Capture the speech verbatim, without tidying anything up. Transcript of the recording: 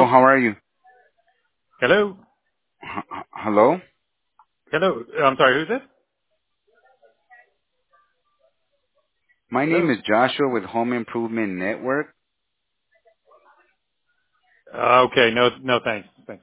how are you? Hello? H- h- hello? Hello? I'm sorry, who's this? My name Hello? is Joshua with Home Improvement Network. Uh, okay, no, no thanks. Thanks.